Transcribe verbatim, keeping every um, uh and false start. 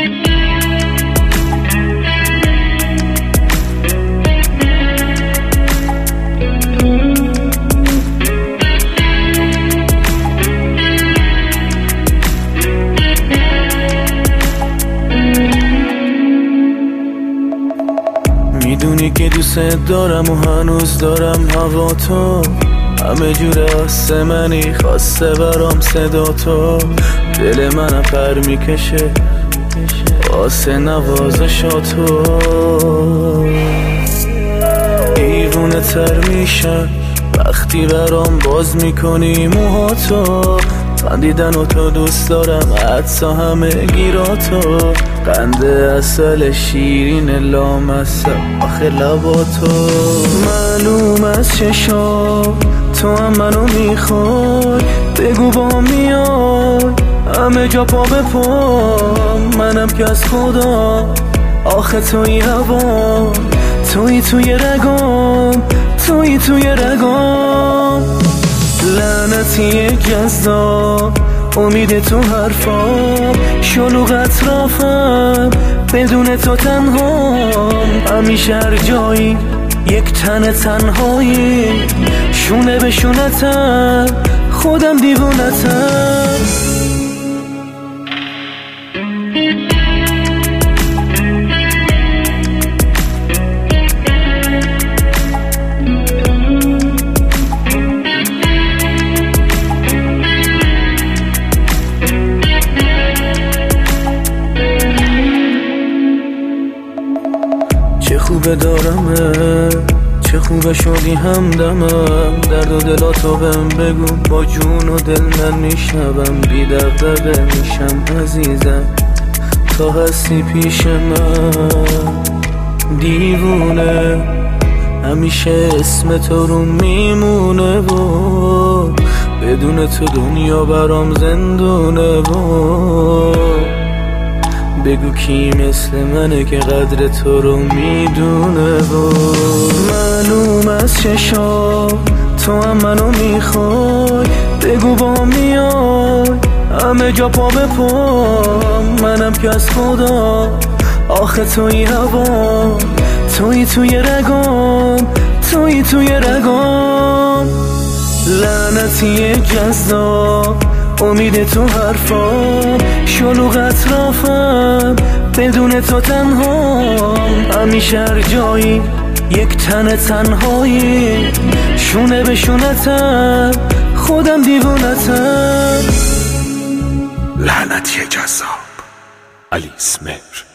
میدونی که دوست دارم و هنوز دارم هوا تو، همه جور آسمانی خواسته برام صدا تو، دل منم پر میکشه واسه نوازشاتو، دیوونه تر میشم وقتی برام باز میکنی موهاتو، خندیدن و تو دوست دارم حدسا همه گیراتو، قند اصل شیرین لامصب آخه لباتو، معلوم از چشا تو هم منو میخوای، بگو با میای همه جا پا به پا، منم که از خدا آخه توی هوا، توی توی رگام، توی توی رگام، لعنتی جذاب امید تو حرفام، شلوغ اطرافم بدون تو تنهام، همیشه هر جایی یک تن تنهایی، شونه به شونتم خودم دیوونتم. چه خوبه دارمه، چه خوبه شدی همدمم، درد و دلاتو بهم بگو با جون و دل من میشنوم، بی دغدغه میشم عزیزم تا هستی پیش من، دیوونه همیشه اسم تو رو میمونه و بدون تو دنیا برام زندونه و بگو کی مثل منه که قدر تو رو میدونه و معلوم از چشا تو هم منو میخوای، بگو با میای همه جا پا به پا، منم که از خدا آخه توی هوا، توی توی رگام، توی توی رگام، لعنتی جذاب امید تو حرفام، شلوغ اطرافم بدون تو تنهام، همیشه هر جایی یک تن تنهایی، شونه به شونتم خودم دیوونتم. لعنتی جذاب علی اسمر.